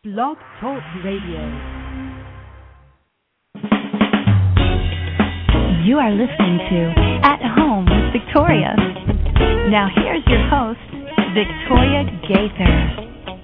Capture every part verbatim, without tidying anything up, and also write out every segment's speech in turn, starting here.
Blog Talk Radio. You are listening to At Home with Victoria. Now here's your host, Victoria Gaither.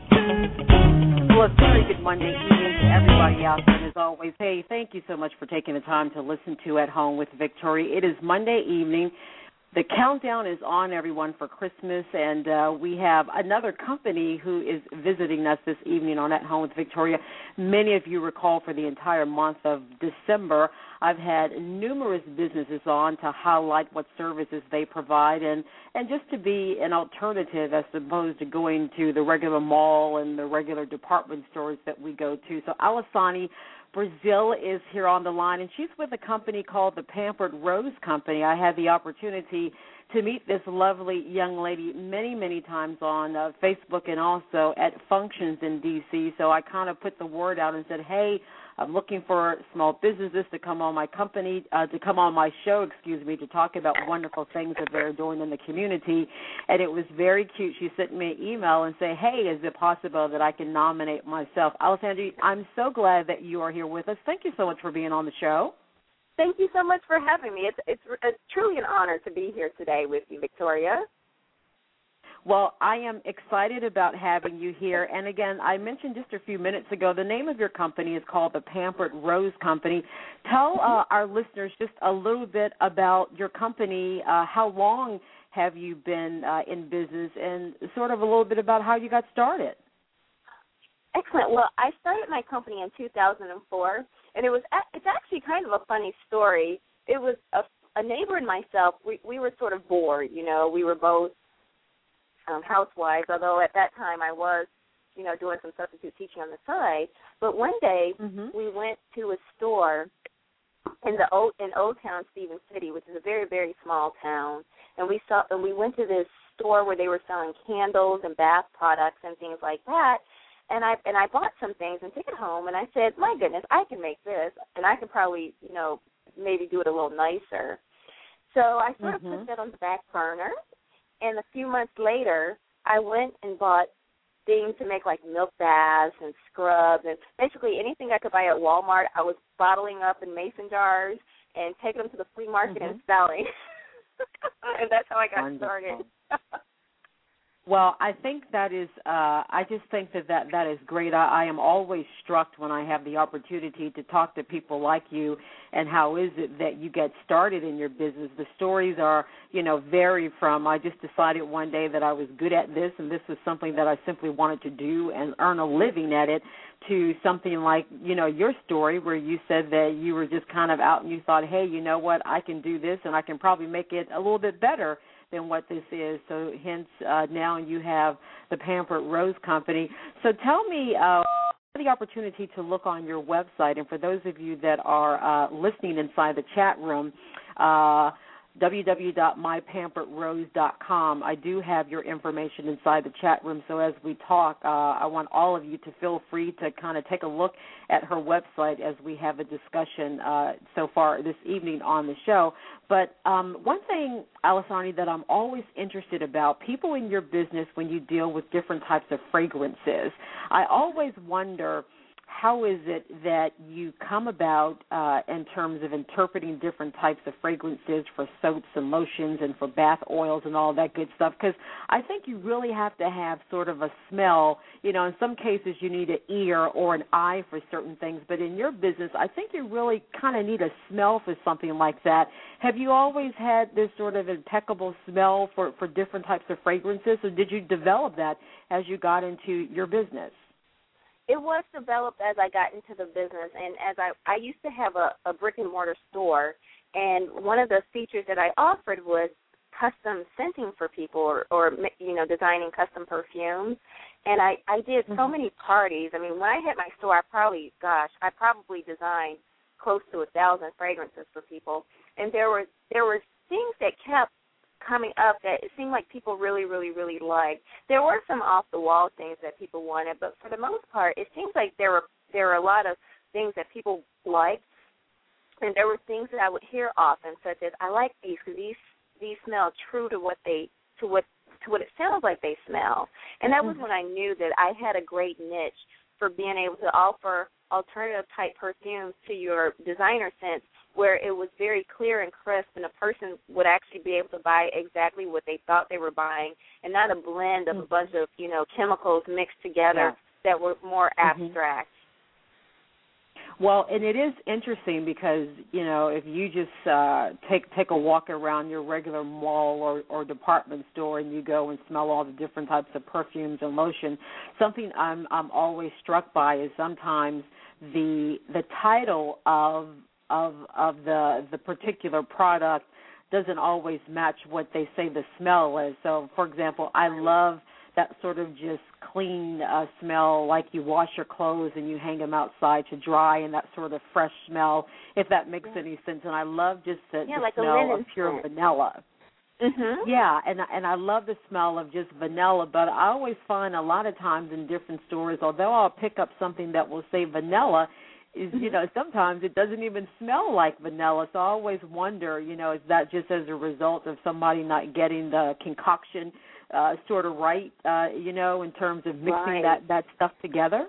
Well, a very good Monday evening to everybody out there. And as always, hey, thank you so much for taking the time to listen to At Home with Victoria. It is Monday evening. The countdown is on, everyone, for Christmas, and uh, we have another company who is visiting us this evening on At Home with Victoria. Many of you recall for the entire month of December, I've had numerous businesses on to highlight what services they provide and, and just to be an alternative as opposed to going to the regular mall and the regular department stores that we go to. So Alisani Brazil is here on the line, and she's with a company called the Pampered Rose Company. I had the opportunity to meet this lovely young lady many, many times on uh, Facebook and also at functions in D C, so I kind of put the word out and said, hey, I'm looking for small businesses to come on my company, uh, to come on my show, excuse me, to talk about wonderful things that they're doing in the community. And it was very cute. She sent me an email and said, hey, is it possible that I can nominate myself? Alessandra, I'm so glad that you are here with us. Thank you so much for being on the show. Thank you so much for having me. It's, it's, it's truly an honor to be here today with you, Victoria. Well, I am excited about having you here. And, again, I mentioned just a few minutes ago, the name of your company is called the Pampered Rose Company. Tell uh, our listeners just a little bit about your company. Uh, how long have you been uh, in business, and sort of a little bit about how you got started? Excellent. Well, I started my company in two thousand four, and it was it's actually kind of a funny story. It was a, a neighbor and myself. We, we were sort of bored, you know. We were both Um, housewives, although at that time I was, you know, doing some substitute teaching on the side. But one day mm-hmm. we went to a store in the old in Old Town, Stephen City, which is a very, very small town, and we saw and we went to this store where they were selling candles and bath products and things like that. And I and I bought some things and took it home, and I said, my goodness, I can make this, and I could probably, you know, maybe do it a little nicer. So I sort mm-hmm. of put that on the back burner. And a few months later, I went and bought things to make like milk baths and scrubs and basically anything I could buy at Walmart. I was bottling up in mason jars and taking them to the flea market mm-hmm. and selling. And that's how I got Wonderful. started. Well, I think that is, uh, I just think that that, that is great. I, I am always struck when I have the opportunity to talk to people like you and how is it that you get started in your business. The stories are, you know, vary from I just decided one day that I was good at this and this was something that I simply wanted to do and earn a living at it, to something like, you know, your story where you said that you were just kind of out and you thought, hey, you know what, I can do this and I can probably make it a little bit better than what this is. So hence uh, now you have the Pampered Rose Company. So tell me uh, the opportunity to look on your website, and for those of you that are uh, listening inside the chat room, uh, w w w dot my pampered rose dot com. I do have your information inside the chat room, so as we talk, uh, I want all of you to feel free to kind of take a look at her website as we have a discussion uh, so far this evening on the show. But um, one thing, Alisani, that I'm always interested about, people in your business when you deal with different types of fragrances, I always wonder, how is it that you come about uh, in terms of interpreting different types of fragrances for soaps and lotions and for bath oils and all that good stuff? Because I think you really have to have sort of a smell. You know, in some cases you need an ear or an eye for certain things, but in your business, I think you really kind of need a smell for something like that. Have you always had this sort of impeccable smell for, for different types of fragrances, or did you develop that as you got into your business? It was developed as I got into the business, and as I, I used to have a, a brick-and-mortar store, and one of the features that I offered was custom scenting for people or, or you know, designing custom perfumes. And I, I did so mm-hmm. many parties. I mean, when I had my store, I probably, gosh, I probably designed close to a thousand fragrances for people. And there were there were things that kept coming up that it seemed like people really, really, really liked. There were some off-the-wall things that people wanted, but for the most part, it seems like there were there were a lot of things that people liked, and there were things that I would hear often, such as, I like these because these, these smell true to what they to what to what it sounds like they smell. And that was mm-hmm. when I knew that I had a great niche for being able to offer alternative type perfumes to your designer scents, where it was very clear and crisp, and a person would actually be able to buy exactly what they thought they were buying, and not a blend of a bunch of, you know, chemicals mixed together yeah. that were more abstract. Mm-hmm. Well, and it is interesting because, you know, if you just uh, take take a walk around your regular mall or, or department store and you go and smell all the different types of perfumes and lotion, something I'm I'm always struck by is sometimes the the title of of of the the particular product doesn't always match what they say the smell is. So, for example, I love that sort of just clean uh, smell, like you wash your clothes and you hang them outside to dry, and that sort of fresh smell, if that makes yeah. any sense. And I love just the, yeah, the like smell of pure scent. vanilla. Mm-hmm. Yeah, and and I love the smell of just vanilla, but I always find a lot of times in different stores, although I'll pick up something that will say vanilla, is, you know, sometimes it doesn't even smell like vanilla. So I always wonder, you know, is that just as a result of somebody not getting the concoction uh, sort of right, uh, you know, in terms of mixing right. that, that stuff together?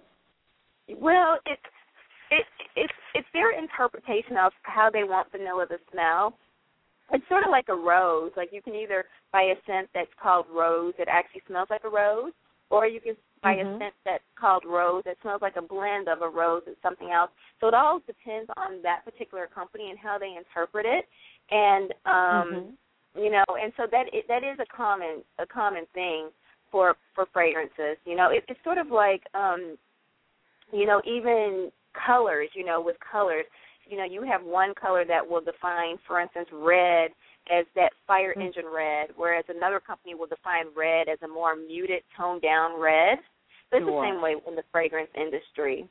Well, it's it, it's it's their interpretation of how they want vanilla to smell. It's sort of like a rose. Like you can either buy a scent that's called rose that actually smells like a rose, or you can buy mm-hmm. a scent that's called rose that smells like a blend of a rose and something else. So it all depends on that particular company and how they interpret it. And um, mm-hmm. you know, and so that it, that is a common a common thing for for fragrances. You know, it, it's sort of like um, you know, even colors. You know, with colors. You know, you have one color that will define, for instance, red as that fire mm-hmm. engine red, whereas another company will define red as a more muted, toned-down red. So it's sure. the same way in the fragrance industry.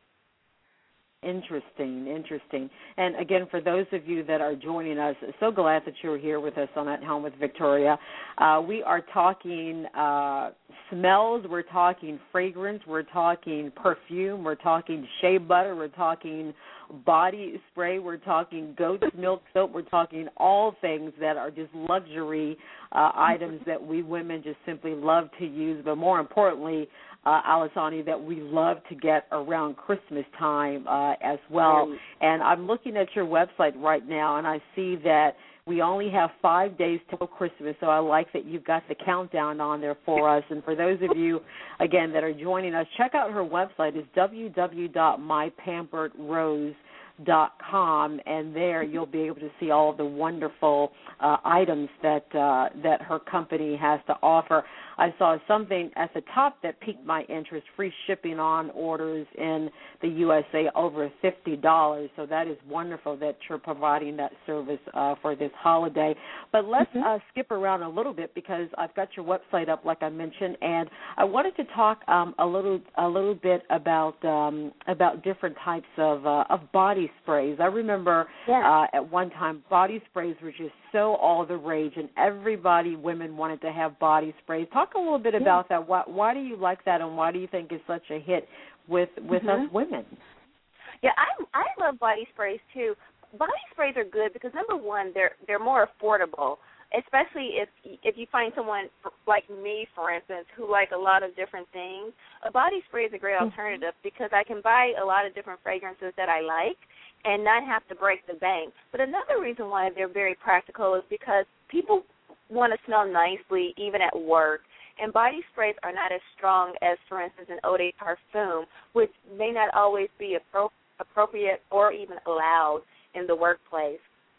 Interesting, interesting. And again, for those of you that are joining us, so glad that you're here with us on At Home with Victoria. Uh, we are talking uh, smells, we're talking fragrance, we're talking perfume, we're talking shea butter, we're talking body spray, we're talking goat's milk soap, we're talking all things that are just luxury uh, items that we women just simply love to use, but more importantly, Uh, Alisani, that we love to get around Christmas time uh, as well. Right. And I'm looking at your website right now, and I see that we only have five days till Christmas, so I like that you've got the countdown on there for us. And for those of you, again, that are joining us, check out her website. It's w w w dot my pampered rose dot com, and there you'll be able to see all of the wonderful uh, items that uh, that her company has to offer. I saw something at the top that piqued my interest, free shipping on orders in the U S A over fifty dollars, so that is wonderful that you're providing that service uh, for this holiday. But let's mm-hmm. uh, skip around a little bit because I've got your website up, like I mentioned, and I wanted to talk um, a little a little bit about um, about different types of uh, of body sprays. I remember yeah. uh, at one time body sprays were just so all the rage, and everybody, women, wanted to have body sprays. Talk a little bit yeah. about that. Why, why do you like that, and why do you think it's such a hit with with mm-hmm. us women? Yeah, I I love body sprays too. Body sprays are good because number one, they're they're more affordable, especially if if you find someone like me, for instance, who like a lot of different things. A body spray is a great alternative because I can buy a lot of different fragrances that I like and not have to break the bank. But another reason why they're very practical is because people want to smell nicely even at work. And body sprays are not as strong as, for instance, an eau de parfum, which may not always be appro- appropriate or even allowed in the workplace.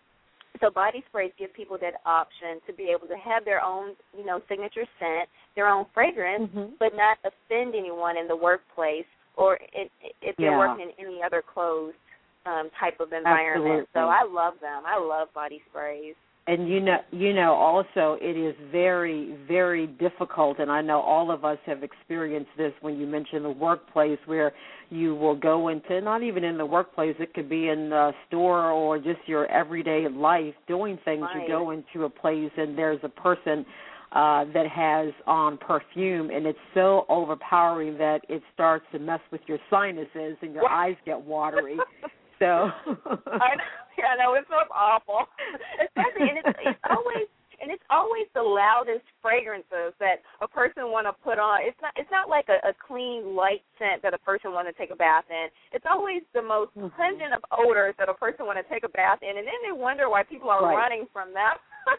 So body sprays give people that option to be able to have their own, you know, signature scent, their own fragrance, mm-hmm. but not offend anyone in the workplace or in, if they're yeah. working in any other closed um, type of environment. Absolutely. So I love them. I love body sprays. And you know, you know, also it is very, very difficult, and I know all of us have experienced this when you mention the workplace where you will go into, not even in the workplace, it could be in the store or just your everyday life doing things. Right. You go into a place and there's a person uh, that has on perfume, and it's so overpowering that it starts to mess with your sinuses and your eyes get watery. So I know, yeah, no, it smells awful. Especially, and it's, it's always, and it's always the loudest fragrances that a person want to put on. It's not it's not like a, a clean, light scent that a person want to take a bath in. It's always the most mm-hmm. pungent of odors that a person want to take a bath in, and then they wonder why people are right. running from them.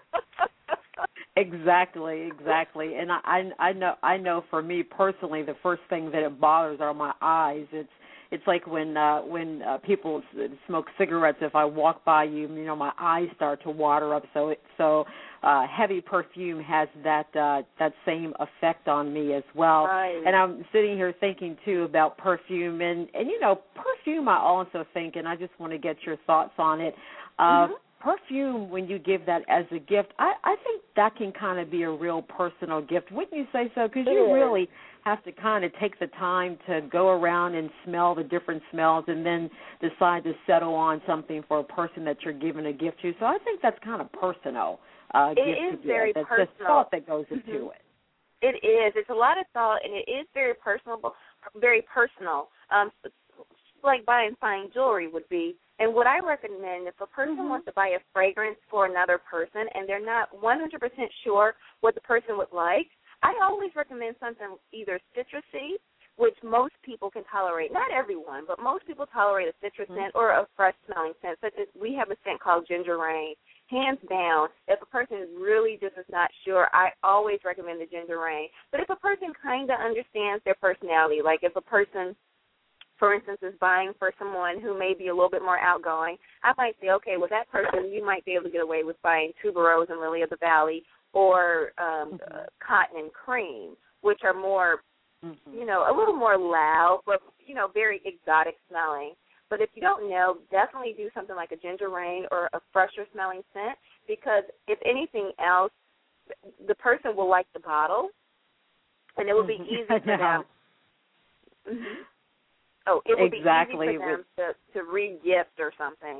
Exactly, exactly. And I, I know, I know. For me personally, the first thing that it bothers are my eyes. It's, it's like when, uh, when uh, people smoke cigarettes. If I walk by you, you know, my eyes start to water up. So, it, so uh, heavy perfume has that, uh, that same effect on me as well. Right. And I'm sitting here thinking too about perfume, and, and you know, perfume. I also think, and I just want to get your thoughts on it. Uh, mm-hmm. Perfume, when you give that as a gift, I, I think that can kind of be a real personal gift. Wouldn't you say so? Because you really have to kind of take the time to go around and smell the different smells and then decide to settle on something for a person that you're giving a gift to. So I think that's kind of personal. Uh, it gift is to very That's personal. just thought that goes into mm-hmm. it. It is. It's a lot of thought, and it is very personal. Very personal. Um, like buying fine jewelry would be. And what I recommend, if a person mm-hmm. wants to buy a fragrance for another person and they're not one hundred percent sure what the person would like, I always recommend something either citrusy, which most people can tolerate. Not everyone, but most people tolerate a citrus mm-hmm. scent or a fresh-smelling scent, such as we have a scent called Ginger Rain. Hands down, if a person is really just is not sure, I always recommend the Ginger Rain. But if a person kind of understands their personality, like if a person, for instance, is buying for someone who may be a little bit more outgoing, I might say, okay, with that person, you might be able to get away with buying Tuberose and Lily of the Valley or um, mm-hmm. uh, Cotton and Cream, which are more, mm-hmm. you know, a little more loud, but, you know, very exotic smelling. But if you don't know, definitely do something like a Ginger Rain or a fresher smelling scent, because if anything else, the person will like the bottle, and it will be easy for them. Mm-hmm. Oh, it would exactly. be easy for them to, to re-gift or something.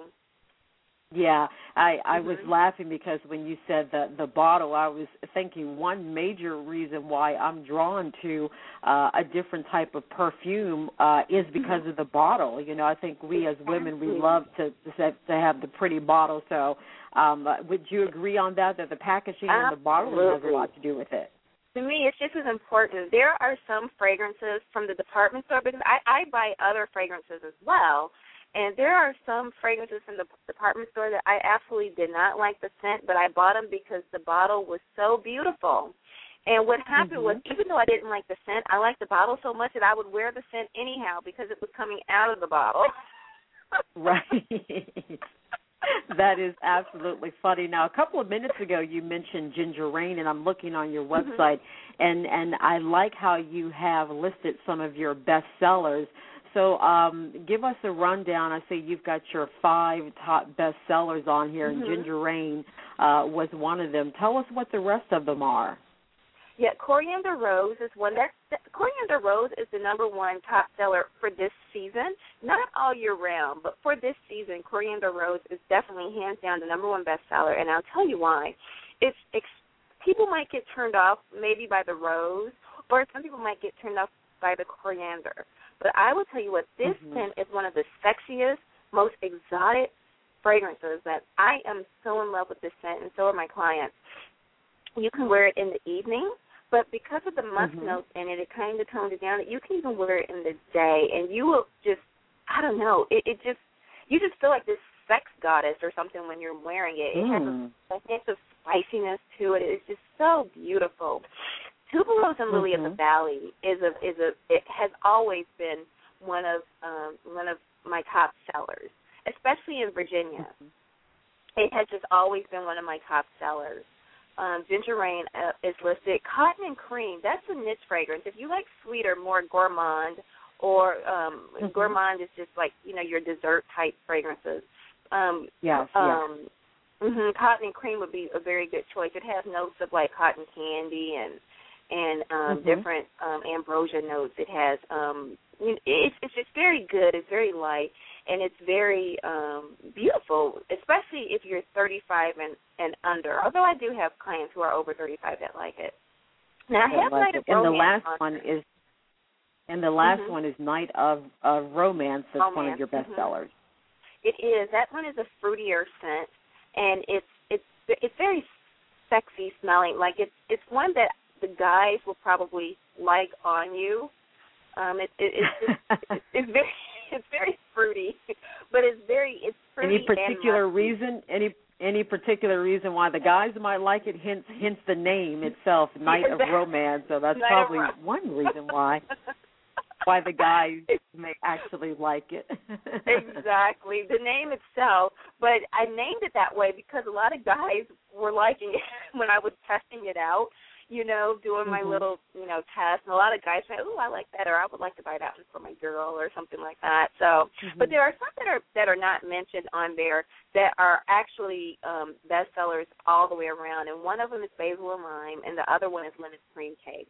Yeah, I, I mm-hmm. was laughing because when you said the, the bottle, I was thinking one major reason why I'm drawn to uh, a different type of perfume uh, is because mm-hmm. of the bottle. You know, I think we as women, we love to to have the pretty bottle. So um, would you agree on that, that the packaging Absolutely. and the bottle has a lot to do with it? To me, it's just as important. There are some fragrances from the department store, because I, I buy other fragrances as well, and there are some fragrances from the department store that I absolutely did not like the scent, but I bought them because the bottle was so beautiful. And what happened mm-hmm. was, even though I didn't like the scent, I liked the bottle so much that I would wear the scent anyhow because it was coming out of the bottle. Right. That is absolutely funny. Now, a couple of minutes ago, you mentioned Ginger Rain, and I'm looking on your website, mm-hmm. and, and I like how you have listed some of your best sellers. So um, give us a rundown. I see you've got your five top best sellers on here, mm-hmm. and Ginger Rain uh, was one of them. Tell us what the rest of them are. Yeah, Coriander Rose is one. That's, Coriander Rose is the number one top seller for this season. Not all year round, but for this season, Coriander Rose is definitely hands down the number one bestseller, and I'll tell you why. It's, it's people might get turned off maybe by the rose, or some people might get turned off by the coriander. But I will tell you what, this mm-hmm. scent is one of the sexiest, most exotic fragrances that I am so in love with this scent, and so are my clients. You can wear it in the evening, but because of the musk mm-hmm. notes in it, it kind of tones it down. You can even wear it in the day, and you will just, I don't know, it, it just, you just feel like this sex goddess or something when you're wearing it. It mm. has a, a hint of spiciness to it. It's just so beautiful. Tuberose and Lily mm-hmm. of the Valley is a is a it has always been one of um, one of my top sellers, especially in Virginia. Mm-hmm. It has just always been one of my top sellers. Um, Ginger Rain uh, is listed. Cotton and Cream, that's a niche fragrance. If you like sweeter, more gourmand, or um, mm-hmm. gourmand is just like, you know, your dessert type fragrances. Um, yes, um, yes. Mm-hmm, Cotton and Cream would be a very good choice. It has notes of like cotton candy and and um, mm-hmm. different um, ambrosia notes. It has, um, it's, it's just very good. It's very light, and it's very um, beautiful, especially if you're thirty-five and, and under, although I do have clients who are over thirty-five that like it. Now, I have like Night it. of And Romance. the last on one is, and the last mm-hmm. one is Night of, of Romance. That's Romance. one of your best mm-hmm. sellers. It is. That one is a fruitier scent, and it's it's it's very sexy smelling. Like it's it's one that the guys will probably like on you. Um, it, it, it's just, it's very it's very fruity, but it's very it's fruity. Any particular and reason? Any any particular reason why the guys might like it? Hence, hence the name itself, Night of Romance. So that's Night probably of one reason why why the guys may actually like it. Exactly, the name itself. But I named it that way because a lot of guys were liking it when I was testing it out. You know, doing my mm-hmm. little, you know, test. And a lot of guys say, "Ooh, I like that," or "I would like to buy that one for my girl," or something like that. So, mm-hmm. but there are some that are that are not mentioned on there that are actually um, bestsellers all the way around. And one of them is basil and lime, and the other one is lemon cream cake.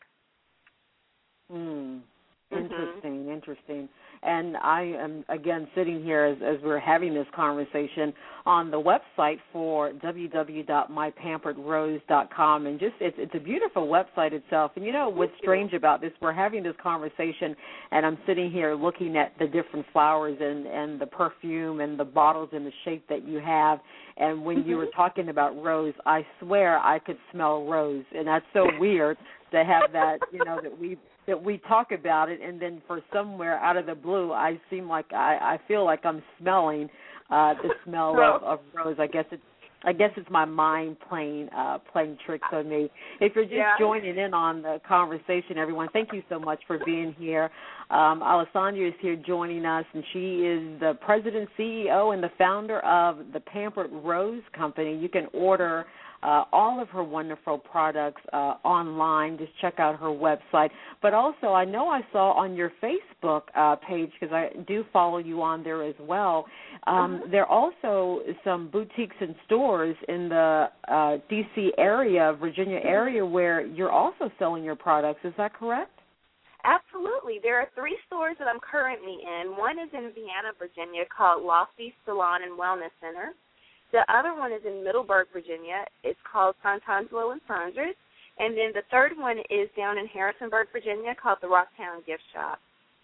Mm. Interesting, mm-hmm. interesting. And I am, again, sitting here as, as we're having this conversation on the website for w w w dot my pampered rose dot com. And just it's, it's a beautiful website itself. And, you know, what's strange about this, we're having this conversation, and I'm sitting here looking at the different flowers and, and the perfume and the bottles and the shape that you have. And when you were talking about rose, I swear I could smell rose. And that's so weird to have that, you know, that we that we talk about it, and then for somewhere out of the blue, I seem like I, I feel like I'm smelling uh, the smell of, of rose. I guess it's I guess it's my mind playing uh, playing tricks on me. If you're just yeah. joining in on the conversation, everyone, thank you so much for being here. Um, Alessandra is here joining us, and she is the president, C E O, and the founder of the Pampered Rose Company. You can order Uh, all of her wonderful products uh, online. Just check out her website. But also, I know I saw on your Facebook uh, page, because I do follow you on there as well, um, uh-huh. there are also some boutiques and stores in the uh, D C area, Virginia area, where you're also selling your products. Is that correct? Absolutely. There are three stores that I'm currently in. One is in Vienna, Virginia, called Lofty Salon and Wellness Center. The other one is in Middleburg, Virginia. It's called Sant'Angelo and Sanders. And then the third one is down in Harrisonburg, Virginia, called the Rocktown Gift Shop.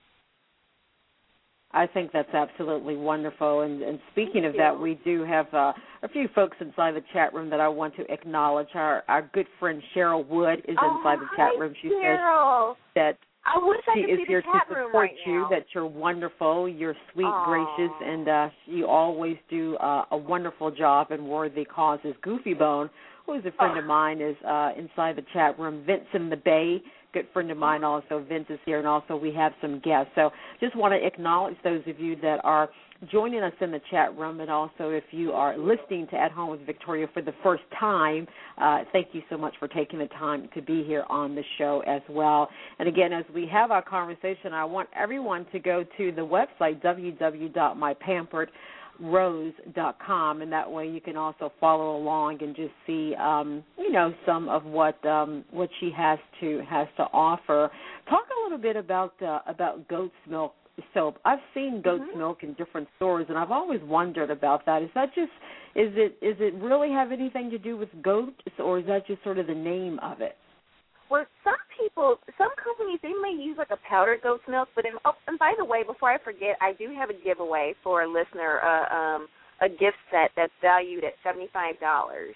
I think that's absolutely wonderful. And, and speaking Thank of you. that, we do have uh, a few folks inside the chat room that I want to acknowledge. Our, our good friend Cheryl Wood is oh, inside the chat room. She Cheryl. says that I wish I she could is see here the chat to room support right you, now. that you're wonderful, you're sweet, Aww. gracious, and uh, you always do uh, a wonderful job in worthy causes. Goofy Bone, who is a friend oh. of mine, is uh, inside the chat room. Vince in the Bay, good friend of mine also. Vince is here, and also we have some guests. So just want to acknowledge those of you that are joining us in the chat room, and also if you are listening to At Home with Victoria for the first time, uh, thank you so much for taking the time to be here on the show as well. And again, as we have our conversation, I want everyone to go to the website, w w w dot my pampered rose dot com, and that way you can also follow along and just see, um, you know, some of what um, what she has to has to offer. Talk a little bit about uh, about goat's milk soap. I've seen goat's mm-hmm. milk in different stores, and I've always wondered about that. Is that just is it is it really have anything to do with goats, or is that just sort of the name of it? Well, some people, some companies, they may use like a powdered goat's milk. But in, oh, and by the way, before I forget, I do have a giveaway for a listener, uh, um, a gift set that's valued at seventy-five dollars.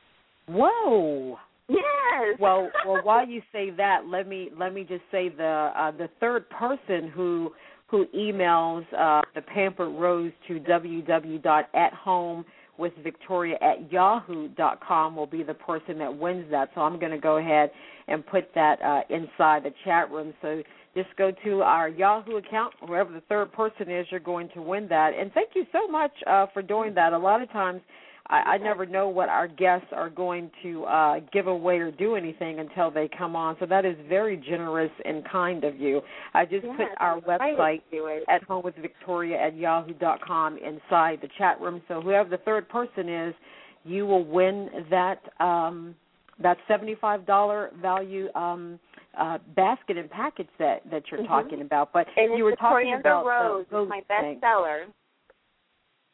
Whoa. Yes. Well, well, while you say that, let me let me just say the uh, the third person who who emails uh, the Pampered Rose to w w w dot at home with victoria at yahoo dot com will be the person that wins that. So I'm going to go ahead and put that uh, inside the chat room. So just go to our Yahoo account, whoever the third person is, you're going to win that. And thank you so much uh, for doing that. A lot of times I, I never know what our guests are going to uh, give away or do anything until they come on. So that is very generous and kind of you. I just yes, put our website at home with victoria at yahoo dot com inside the chat room. So whoever the third person is, you will win that um, that seventy-five dollars value um, uh, basket and package that, that you're mm-hmm. talking about. But and you were the talking Coriander about Rose, the, my bestseller.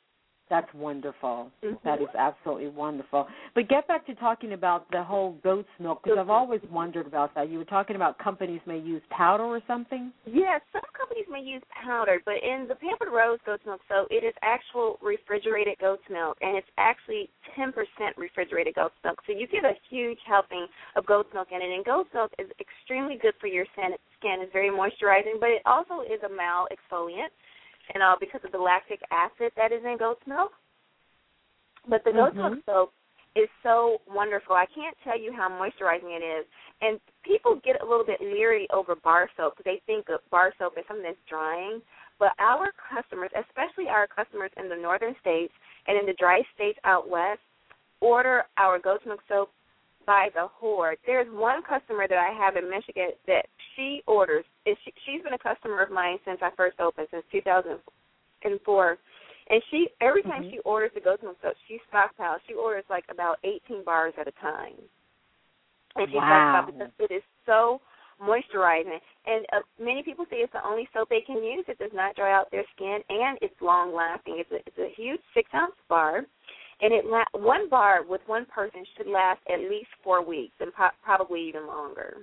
That's wonderful. Mm-hmm. That is absolutely wonderful. But get back to talking about the whole goat's milk, because I've always wondered about that. You were talking about companies may use powder or something? Yes, some companies may use powder, but in the Pampered Rose goat's milk soap, it is actual refrigerated goat's milk, and it's actually ten percent refrigerated goat's milk. So you get a huge helping of goat's milk in it, and goat's milk is extremely good for your skin. It's very moisturizing, but it also is a mild exfoliant. And all because of the lactic acid that is in goat's milk. But the goat's mm-hmm. milk soap is so wonderful. I can't tell you how moisturizing it is. And people get a little bit leery over bar soap because they think of bar soap as something that's drying. But our customers, especially our customers in the northern states and in the dry states out west, order our goat's milk soap by the horde. There's one customer that I have in Michigan that she orders. She, she's been a customer of mine since I first opened, since two thousand four. And she every time mm-hmm. she orders the goat's milk soap, she stockpiles. She orders like about eighteen bars at a time. And she wow. stockpiles because it is so moisturizing. And uh, many people say it's the only soap they can use. It does not dry out their skin, and it's long-lasting. It's a, it's a huge six-ounce bar. And it la- one bar with one person should last at least four weeks and po- probably even longer.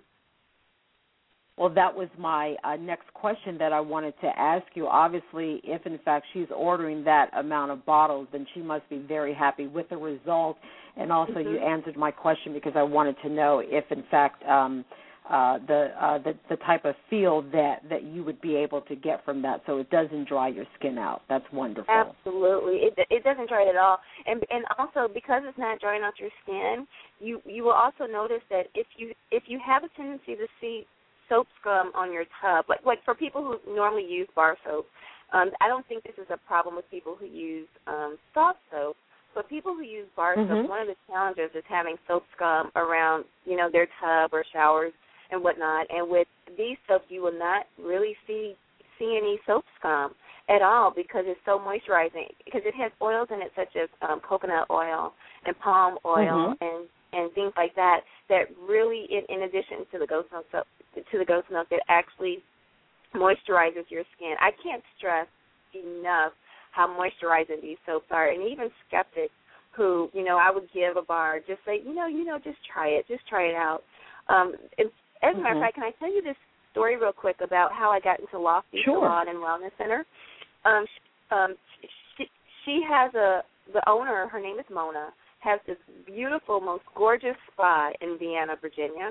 Well, that was my uh, next question that I wanted to ask you. Obviously, if in fact she's ordering that amount of bottles, then she must be very happy with the result. And also mm-hmm. you answered my question because I wanted to know if in fact um, uh, the, uh, the the type of feel that, that you would be able to get from that so it doesn't dry your skin out. That's wonderful. Absolutely. It it doesn't dry it at all. And and also because it's not drying out your skin, you, you will also notice that if you if you have a tendency to see soap scum on your tub, like like for people who normally use bar soap, um, I don't think this is a problem with people who use um, soft soap. But people who use bar mm-hmm. soap, one of the challenges is having soap scum around, you know, their tub or showers and whatnot. And with these soaps, you will not really see see any soap scum at all because it's so moisturizing. Because it has oils in it such as um, coconut oil and palm oil mm-hmm. and, and things like that. That really, in, in addition to the goat's milk soap, to the goat's milk, it actually moisturizes your skin. I can't stress enough how moisturizing these soaps are, and even skeptics who, you know, I would give a bar, just say, you know, you know, just try it, just try it out. Um, and as a matter of fact, can I tell you this story real quick about how I got into Lofty sure. Salon and Wellness Center? Um, um, she, she has a, the owner, her name is Mona, has this beautiful, most gorgeous spa in Vienna, Virginia,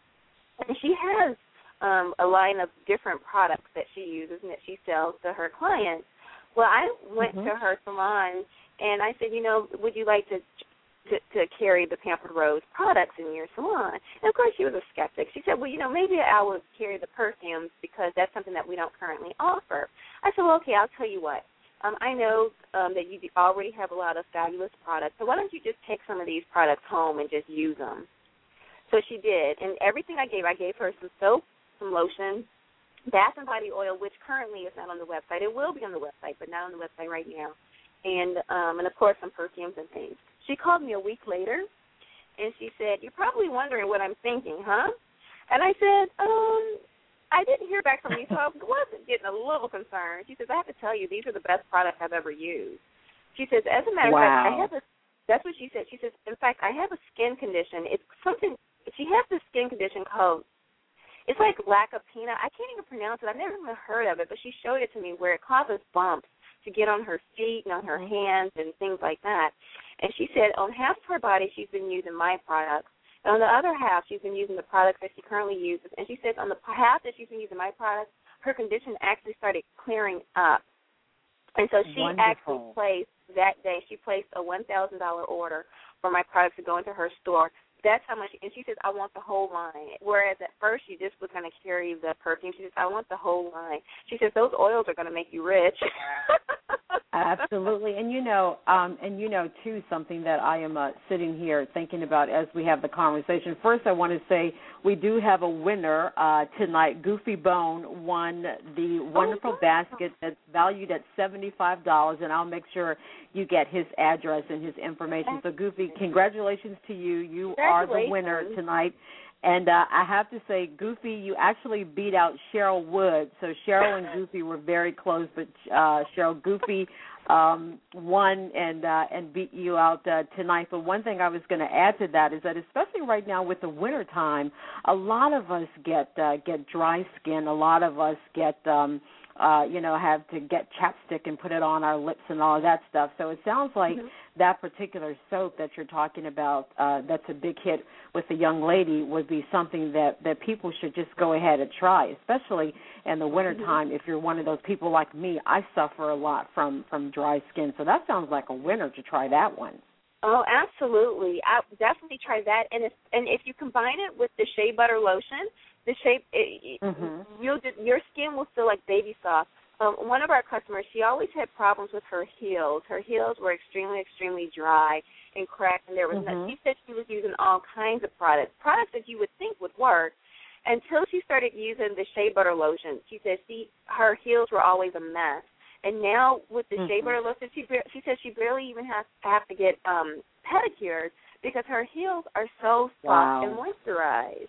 and she has um, a line of different products that she uses and that she sells to her clients. Well, I went mm-hmm. to her salon, and I said, you know, would you like to, to to carry the Pampered Rose products in your salon? And, of course, she was a skeptic. She said, well, you know, maybe I would carry the perfumes because that's something that we don't currently offer. I said, well, okay, I'll tell you what. Um, I know um, that you already have a lot of fabulous products, so why don't you just take some of these products home and just use them? So she did, and everything I gave, I gave her some soap, some lotion, Bath and Body Oil, which currently is not on the website. It will be on the website, but not on the website right now. And, um, and of course, some perfumes and things. She called me a week later, and she said, you're probably wondering what I'm thinking, huh? And I said, um, I didn't hear back from you, so I was getting a little concerned. She says, I have to tell you, these are the best products I've ever used. She says, as a matter of wow. fact, I have a, that's what she said. She says, in fact, I have a skin condition. It's something, she has this skin condition called, it's like lacopina. I can't even pronounce it. I've never even heard of it, but she showed it to me where it causes bumps to get on her feet and on her hands and things like that. And she said on half of her body she's been using my products, and on the other half she's been using the products that she currently uses. And she says on the half that she's been using my products, her condition actually started clearing up. And so she Wonderful. actually placed that day, she placed a one thousand dollars order for my products to go into her store. That's how much, and she says, I want the whole line. Whereas at first she just was going to carry the perfume. She says, I want the whole line. She says, those oils are going to make you rich. Absolutely. And, you know, um, and you know, too, something that I am uh, sitting here thinking about as we have the conversation. First, I want to say we do have a winner uh, tonight. Goofy Bone won the wonderful oh, basket that's valued at seventy-five dollars, and I'll make sure you get his address and his information. So, Goofy, congratulations to you. You are the winner tonight. And uh, I have to say, Goofy, you actually beat out Cheryl Wood. So Cheryl and Goofy were very close, but uh, Cheryl Goofy um, won and uh, and beat you out uh, tonight. But one thing I was going to add to that is that, especially right now with the winter time, a lot of us get uh, get dry skin. A lot of us get um, uh, you know, have to get chapstick and put it on our lips and all of that stuff. So it sounds like mm-hmm. that particular soap that you're talking about, uh, that's a big hit with the young lady, would be something that, that people should just go ahead and try, especially in the wintertime. Mm-hmm. If you're one of those people like me, I suffer a lot from, from dry skin. So that sounds like a winner to try that one. Oh, absolutely. I definitely try that. And if, and if you combine it with the shea butter lotion, the shape, it, mm-hmm. you'll, your skin will feel like baby soft. Um, one of our customers, she always had problems with her heels. Her heels were extremely, extremely dry and cracked, and there was mm-hmm. no, she said she was using all kinds of products, products that you would think would work, until she started using the shea butter lotion. She said she, her heels were always a mess. And now with the mm-hmm. shea butter lotion, she, she said she barely even has have to get um, pedicures because her heels are so soft wow. and moisturized.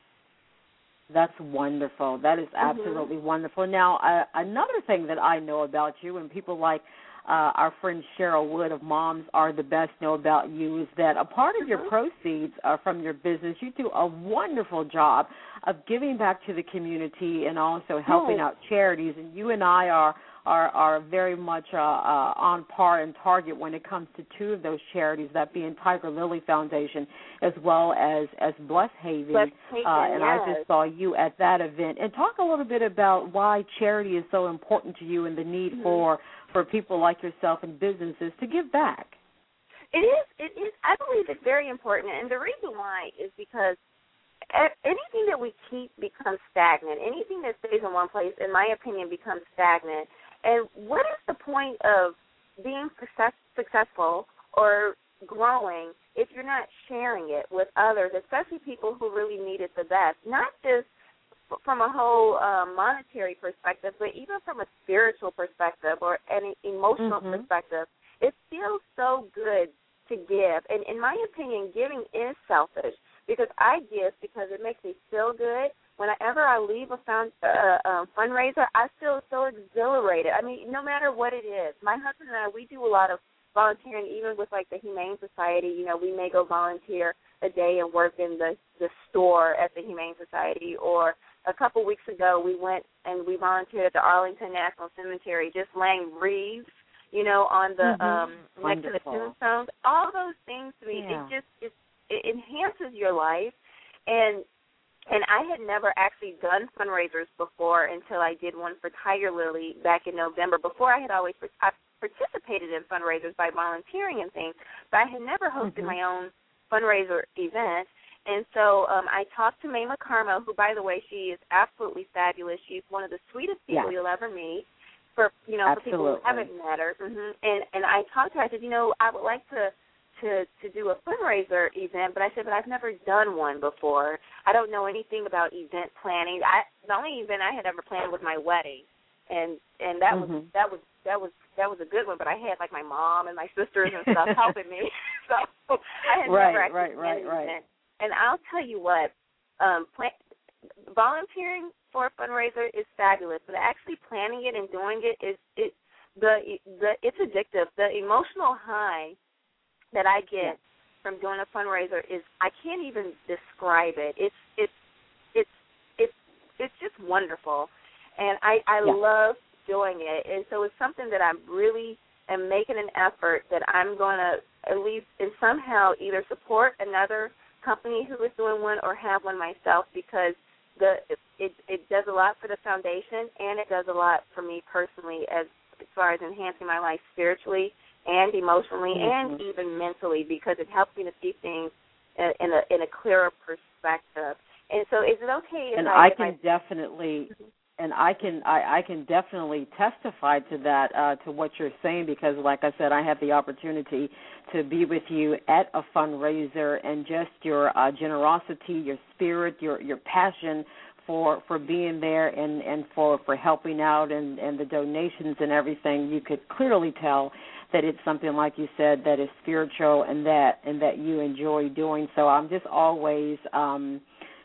That's wonderful. That is absolutely mm-hmm. wonderful. Now, uh, another thing that I know about you, and people like uh, our friend Cheryl Wood of Moms Are the Best know about you, is that a part of your mm-hmm. proceeds uh, from your business, you do a wonderful job of giving back to the community and also helping mm-hmm. out charities. And you and I are are, are very much uh, uh, on par and target when it comes to two of those charities, that being Tiger Lily Foundation as well as, as Bless Haven. Bless Haven uh, and yes. I just saw you at that event. And talk a little bit about why charity is so important to you and the need mm-hmm. for, for people like yourself and businesses to give back. It is. It is. I believe it's very important. And the reason why is because anything that we keep becomes stagnant. Anything that stays in one place, in my opinion, becomes stagnant. And what is the point of being success, successful or growing if you're not sharing it with others, especially people who really need it the best? Not just from a whole um, monetary perspective, but even from a spiritual perspective or an emotional mm-hmm. perspective. It feels so good to give. And in my opinion, giving is selfish because I give because it makes me feel good. Whenever I leave a found, uh, um, fundraiser, I feel so exhilarated. I mean, no matter what it is. My husband and I, we do a lot of volunteering, even with, like, the Humane Society. You know, we may go volunteer a day and work in the, the store at the Humane Society. Or a couple weeks ago, we went and we volunteered at the Arlington National Cemetery, just laying wreaths, you know, on the mm-hmm. um, next to the tombstones. All those things, to me, yeah. it just it, it enhances your life. And And I had never actually done fundraisers before until I did one for Tiger Lily back in November. Before I had always I participated in fundraisers by volunteering and things, but I had never hosted mm-hmm. my own fundraiser event. And so um, I talked to May McCarmo, who, by the way, she is absolutely fabulous. She's one of the sweetest people yeah. you'll ever meet. For you know, absolutely. for people who haven't met her. Mm-hmm. And and I talked to her. I said, you know, I would like to. To, to do a fundraiser event, but I said, but I've never done one before. I don't know anything about event planning. I, the only event I had ever planned was my wedding, and and that mm-hmm. was that was that was that was a good one. But I had like my mom and my sisters and stuff helping me, so I had right, never actually right, right, planned an right. event. And I'll tell you what, um, plan, volunteering for a fundraiser is fabulous, but actually planning it and doing it is it the the it's addictive. The emotional high that I get yeah. from doing a fundraiser is I can't even describe it. It's it's it's it's it's just wonderful, and I I yeah. love doing it. And so it's something that I really am making an effort that I'm going to at least and somehow either support another company who is doing one or have one myself, because the it it does a lot for the foundation and it does a lot for me personally as as far as enhancing my life spiritually and emotionally, mm-hmm. and even mentally, because it helps me to see things in, in a in a clearer perspective. And so, is it okay? If and I, I can I, definitely, mm-hmm. and I can I, I can definitely testify to that, uh, to what you're saying, because, like I said, I had the opportunity to be with you at a fundraiser, and just your uh, generosity, your spirit, your your passion for for being there and, and for, for helping out and, and the donations and everything, you could clearly tell that it's something, like you said, that is spiritual and that and that you enjoy doing. So I'm just always um,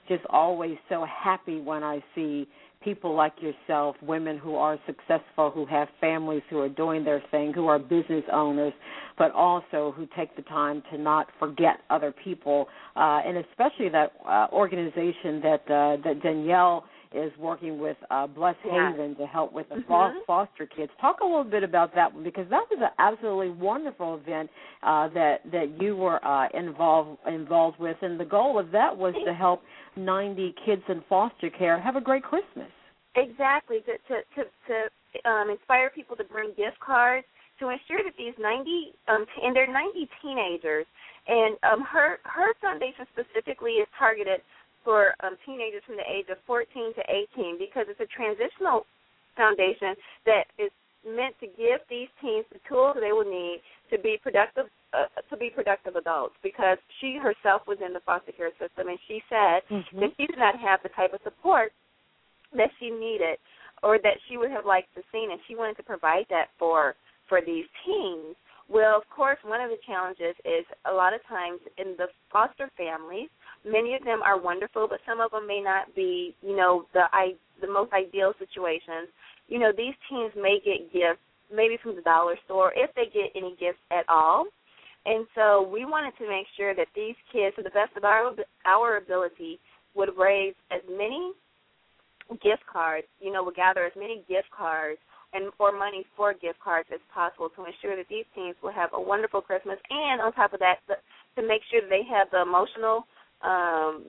just always so happy when I see people like yourself, women who are successful, who have families, who are doing their thing, who are business owners, but also who take the time to not forget other people, uh, and especially that uh, organization that uh, that Danielle is working with, uh, Bless yeah. Haven, to help with the mm-hmm. foster kids. Talk a little bit about that one, because that was an absolutely wonderful event uh, that that you were uh, involved involved with, and the goal of that was to help ninety kids in foster care have a great Christmas. Exactly, to to to, to um, inspire people to bring gift cards, to ensure that these ninety um, t- and they're ninety teenagers, and um, her her foundation specifically is targeted for um, teenagers from the age of fourteen to eighteen, because it's a transitional foundation that is meant to give these teens the tools they will need to be productive uh, to be productive adults, because she herself was in the foster care system, and she said mm-hmm. that she did not have the type of support that she needed or that she would have liked to see, and she wanted to provide that for for these teens. Well, of course, one of the challenges is a lot of times in the foster families, many of them are wonderful, but some of them may not be, you know, the I, the most ideal situations. You know, these teens may get gifts, maybe from the dollar store, if they get any gifts at all. And so we wanted to make sure that these kids, to the best of our our ability, would raise as many gift cards, you know, would gather as many gift cards and or money for gift cards as possible, to ensure that these teens will have a wonderful Christmas, and on top of that, the, to make sure that they have the emotional, um,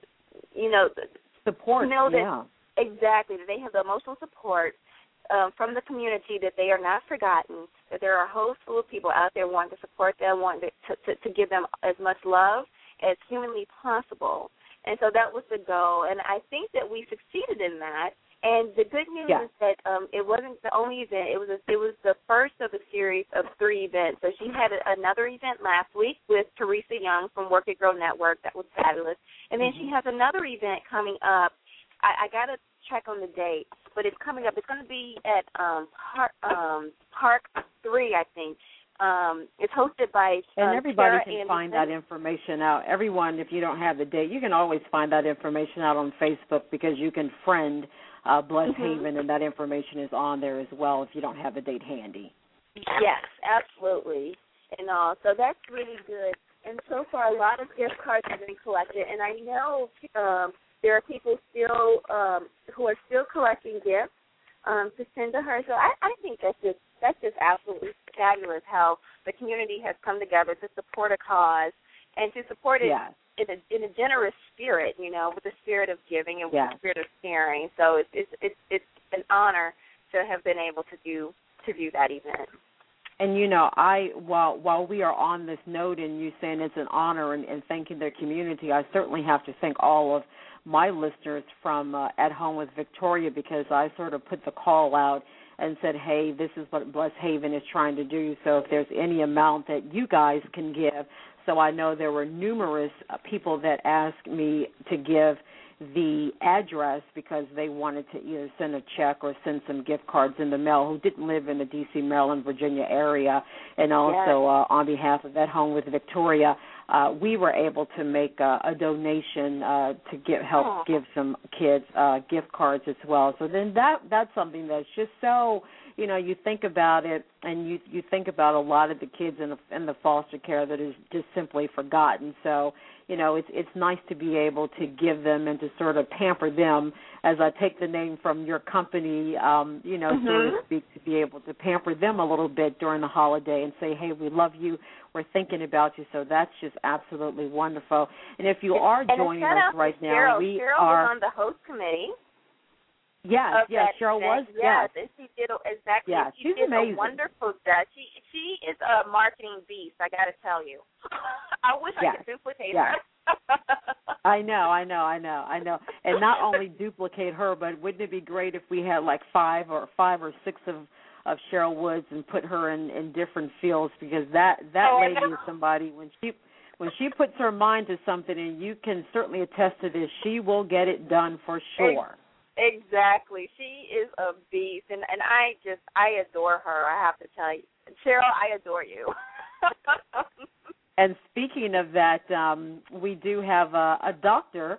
you know, support. Know that, yeah, exactly. That they have the emotional support um, from the community, that they are not forgotten, that there are a host full of people out there wanting to support them, wanting to, to, to give them as much love as humanly possible. And so that was the goal, and I think that we succeeded in that. And the good news yeah. is that um, it wasn't the only event. It was a, it was the first of a series of three events. So she had a, another event last week with Teresa Young from Work It Grow Network. That was fabulous. And then mm-hmm. she has another event coming up. I, I got to check on the date, but it's coming up. It's going to be at um, Park, um, Park three, I think. Um, it's hosted by um, and everybody Sarah can Anderson. find that information out. Everyone, if you don't have the date, you can always find that information out on Facebook, because you can friend uh, Bless mm-hmm. Haven, and that information is on there as well if you don't have the date handy. Yes, absolutely, and all. So that's really good. And so far, a lot of gift cards have been collected, and I know um, there are people still um, who are still collecting gifts um, to send to her. So I, I think that's just that's just absolutely fabulous how the community has come together to support a cause and to support it yes. in a in a generous spirit, you know, with the spirit of giving and with yes. the spirit of sharing. So it's it's it's it's an honor to have been able to do to do that event. And, you know, I while while we are on this note and you saying it's an honor and, and thanking their community, I certainly have to thank all of my listeners from uh, At Home with Victoria, because I sort of put the call out and said, hey, this is what Bless Haven is trying to do, so if there's any amount that you guys can give. So I know there were numerous uh, people that asked me to give the address because they wanted to either send a check or send some gift cards in the mail, who didn't live in the D C, Maryland, Virginia area. And also yes. uh, on behalf of At Home with Victoria, uh, we were able to make uh, a donation uh, to give, help oh. give some kids uh, gift cards as well. So then that that's something that's just so, you know, you think about it, and you you think about a lot of the kids in the in the foster care that is just simply forgotten. So, you know, it's it's nice to be able to give them and to sort of pamper them, as I take the name from your company, um, you know, mm-hmm. so to speak, to be able to pamper them a little bit during the holiday and say, hey, we love you, we're thinking about you. So that's just absolutely wonderful. And if you and, are and joining us right now, Cheryl. we Cheryl are was on the host committee. Yes, yes, Cheryl was. Yes, yes, and she did a, exactly. Yeah, she she's did amazing. a wonderful job. She she is a marketing beast. I got to tell you. I wish yes. I could duplicate yes. her. I know, I know, I know, I know. And not only duplicate her, but wouldn't it be great if we had like five or five or six of, of Cheryl Woods and put her in, in different fields, because that that oh, lady is somebody, when she when she puts her mind to something, and you can certainly attest to this, she will get it done for sure. Exactly. She is a beast, and, and I just, I adore her, I have to tell you. Cheryl, I adore you. And speaking of that, um, we do have a, a doctor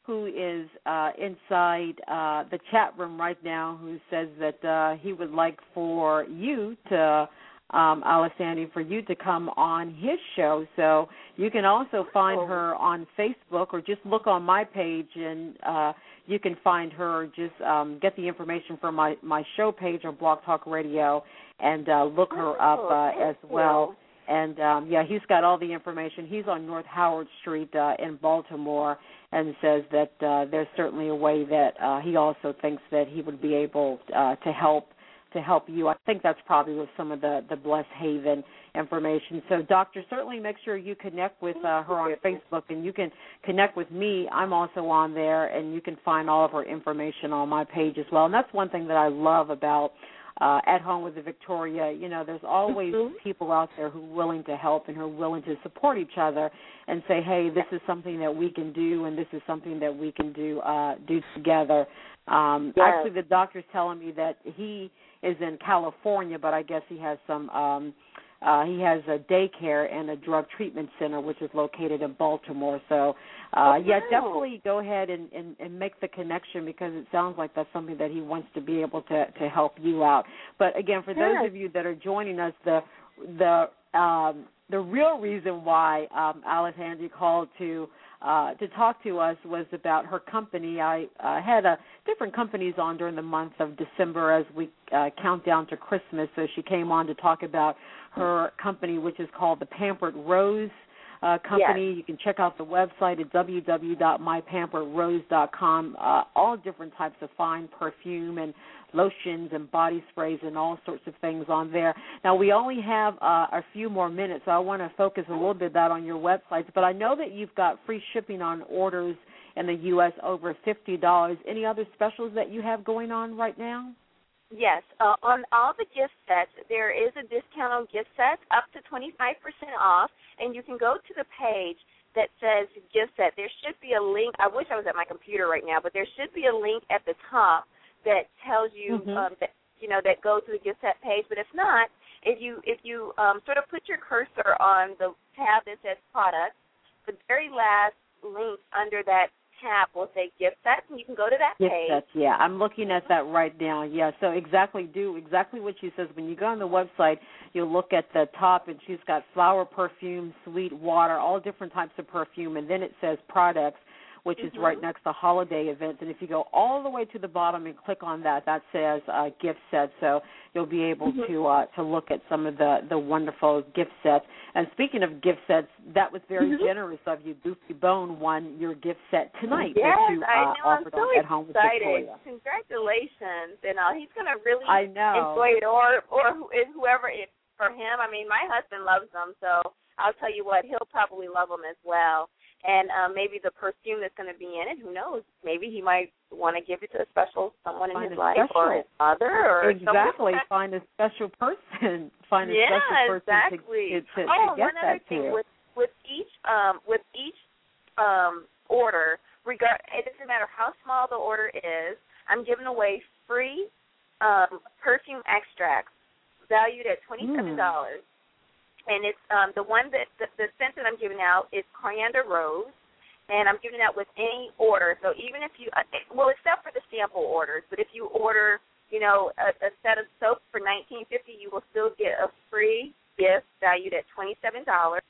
who is uh, inside uh, the chat room right now who says that uh, he would like for you to, um, Alessandra, for you to come on his show. So you can also find her on Facebook or just look on my page and uh, you can find her, just um, get the information from my, my show page on Blog Talk Radio and uh, look her up uh, as well. And, um, yeah, he's got all the information. He's on North Howard Street uh, in Baltimore and says that uh, there's certainly a way that uh, he also thinks that he would be able uh, to help to help you. I think that's probably with some of the, the Bless Haven information. So, Doctor, certainly make sure you connect with uh, her on Facebook, and you can connect with me. I'm also on there, and you can find all of her information on my page as well. And that's one thing that I love about Uh, At Home with the Victoria. You know, there's always mm-hmm. people out there who are willing to help and who are willing to support each other and say, hey, this is something that we can do and this is something that we can do uh, do together. Um, yes. Actually, the doctor's telling me that he is in California, but I guess he has some um, Uh, he has a daycare and a drug treatment center, which is located in Baltimore. So, uh, oh, yeah, wow. definitely go ahead and, and, and make the connection because it sounds like that's something that he wants to be able to, to help you out. But, again, for yes. those of you that are joining us, the the um, the real reason why um, Alessandra called to uh, to talk to us was about her company. I uh, had uh, different companies on during the month of December as we uh, count down to Christmas, so she came on to talk about her company, which is called the Pampered Rose uh, Company. Yes. You can check out the website at w w w dot my pampered rose dot com. Uh, all different types of fine perfume and lotions and body sprays and all sorts of things on there. Now, we only have uh, a few more minutes, so I want to focus a little bit about on your websites. But I know that you've got free shipping on orders in the U S over fifty dollars. Any other specials that you have going on right now? Yes, uh, on all the gift sets, there is a discount on gift sets up to twenty-five percent off, and you can go to the page that says gift set. There should be a link. I wish I was at my computer right now, but there should be a link at the top that tells you mm-hmm. um, that you know that goes to the gift set page. But if not, if you if you um, sort of put your cursor on the tab that says products, the very last link under that tab will say gift sets, and you can go to that gift page. Sets, yeah, I'm looking at that right now. Yeah, so exactly do exactly what she says. When you go on the website, you'll look at the top, and she's got flower perfume, sweet water, all different types of perfume, and then it says products, which mm-hmm. is right next to holiday events. And if you go all the way to the bottom and click on that, that says uh, gift sets. So you'll be able mm-hmm. to uh, to look at some of the, the wonderful gift sets. And speaking of gift sets, that was very mm-hmm. generous of you. Goofy Bone won your gift set tonight. Yes, that you, uh, I know. I'm so At Home excited. With Victoria. Congratulations. And uh, he's going to really I know. enjoy it, or, or whoever it for him. I mean, my husband loves them, so I'll tell you what, he'll probably love them as well. And um, maybe the perfume that's going to be in it, who knows? Maybe he might want to give it to a special someone Find in his life special. or his mother or exactly. Someone. Find a special person. Find a yeah, special person exactly. to, to, to, oh, to get one other that thing to. with with each um, with each um, order, regard it doesn't matter how small the order is. I'm giving away free um, perfume extracts valued at twenty-seven dollars. Mm. And it's um, the one that the, the scent that I'm giving out is Coriander Rose, and I'm giving it out with any order. So even if you, uh, well, except for the sample orders, but if you order, you know, a, a set of soap for nineteen fifty, you will still get a free gift valued at twenty-seven dollars.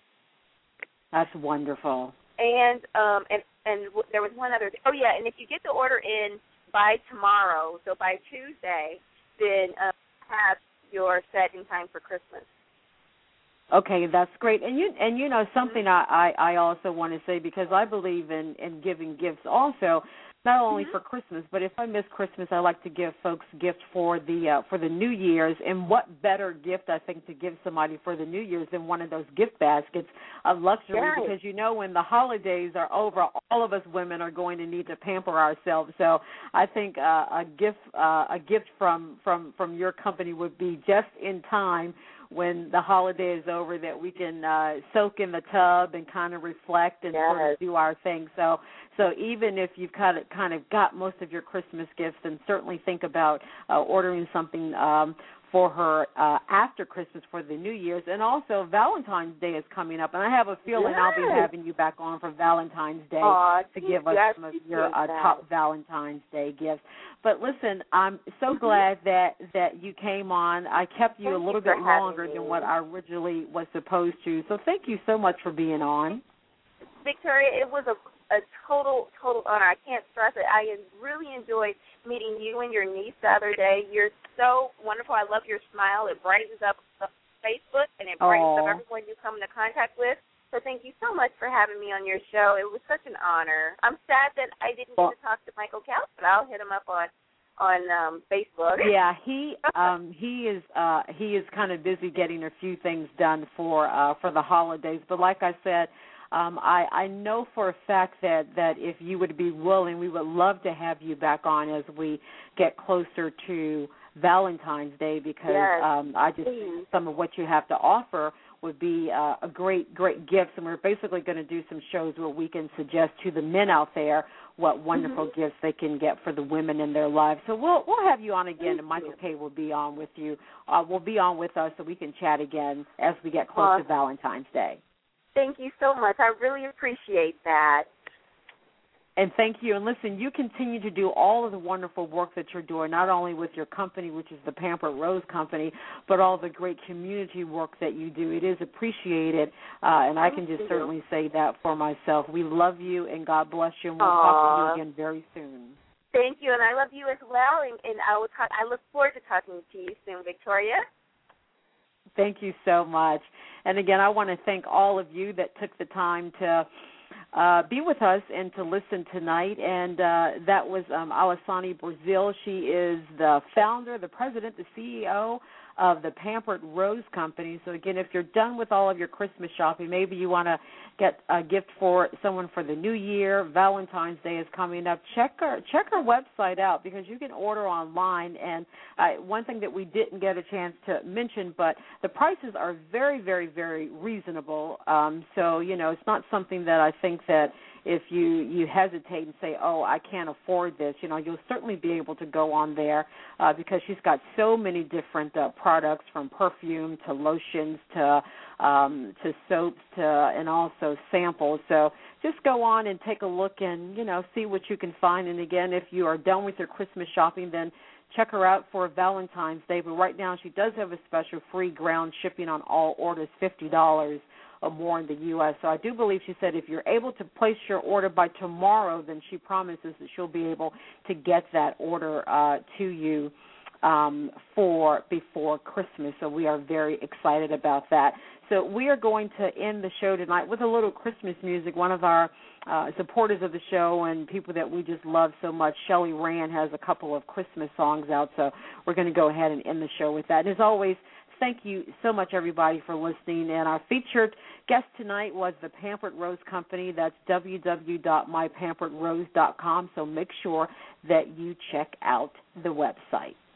That's wonderful. And um, and and w- there was one other thing. Oh yeah, and if you get the order in by tomorrow, so by Tuesday, then uh, have your set in time for Christmas. Okay, that's great. And you and you know something I, I, I also want to say, because I believe in, in giving gifts also, not only mm-hmm. for Christmas, but if I miss Christmas, I like to give folks gifts for the uh, for the New Year's. And what better gift, I think, to give somebody for the New Year's than one of those gift baskets of luxury? Yes. Because you know when the holidays are over, all of us women are going to need to pamper ourselves. So I think uh, a gift uh, a gift from, from, from your company would be just in time when the holiday is over, that we can uh, soak in the tub and kind of reflect and yes. sort of do our thing. So so even if you've kind of, kind of got most of your Christmas gifts, then certainly think about uh, ordering something um, for her uh, after Christmas for the New Year's. And also Valentine's Day is coming up, and I have a feeling yes. I'll be having you back on for Valentine's Day Aww, to give us some of your uh, top Valentine's Day gifts. But listen, I'm so glad that, that you came on. I kept you thank a little you bit longer me. than what I originally was supposed to. So thank you so much for being on. Victoria, it was a, a total, total honor. I can't stress it. I really enjoyed meeting you and your niece the other day. You're so wonderful. I love your smile. It brightens up Facebook, and it brightens Aww. up everyone you come into contact with. So thank you so much for having me on your show. It was such an honor. I'm sad that I didn't get to talk to Michael Couch, but I'll hit him up on on um, Facebook. Yeah, he um, he is uh, he is kind of busy getting a few things done for uh, for the holidays. But like I said, um, I, I know for a fact that, that if you would be willing, we would love to have you back on as we get closer to Valentine's Day, because yes, um, I just please. think some of what you have to offer would be uh, a great, great gift. And we're basically going to do some shows where we can suggest to the men out there what wonderful mm-hmm. gifts they can get for the women in their lives. So we'll we'll have you on again, Thank and Michael you. Kay will be on with you. Uh, will be on with us so we can chat again as we get close awesome. to Valentine's Day. Thank you so much. I really appreciate that. And thank you. And listen, you continue to do all of the wonderful work that you're doing, not only with your company, which is the Pampered Rose Company, but all the great community work that you do. It is appreciated, uh, and I can just certainly say that for myself. We love you, and God bless you, and we'll Aww. talk to you again very soon. Thank you, and I love you as well, and, and I, will talk, I look forward to talking to you soon, Victoria. Thank you so much. And again, I want to thank all of you that took the time to Uh, be with us and to listen tonight. And uh, that was um, Alessani Brazil. She is the founder, the president, the C E O of the Pampered Rose Company. So, again, if you're done with all of your Christmas shopping, maybe you want to get a gift for someone for the new year. Valentine's Day is coming up. Check our, check our website out, because you can order online. And uh, one thing that we didn't get a chance to mention, but the prices are very, very, very reasonable. Um, so, you know, it's not something that I think that if you, you hesitate and say, oh, I can't afford this, you know, you'll certainly be able to go on there uh, because she's got so many different uh, products, from perfume to lotions to um, to soaps to and also samples. So just go on and take a look and, you know, see what you can find. And, again, if you are done with your Christmas shopping, then check her out for Valentine's Day. But right now she does have a special free ground shipping on all orders, fifty dollars or more in the U S So I do believe she said if you're able to place your order by tomorrow, then she promises that she'll be able to get that order uh, to you um, for before Christmas. So we are very excited about that. So we are going to end the show tonight with a little Christmas music. One of our uh, supporters of the show and people that we just love so much, Shelly Rand, has a couple of Christmas songs out. So we're going to go ahead and end the show with that. And as always, thank you so much, everybody, for listening. And our featured guest tonight was the Pampered Rose Company. That's w w w dot my pampered rose dot com. So make sure that you check out the website.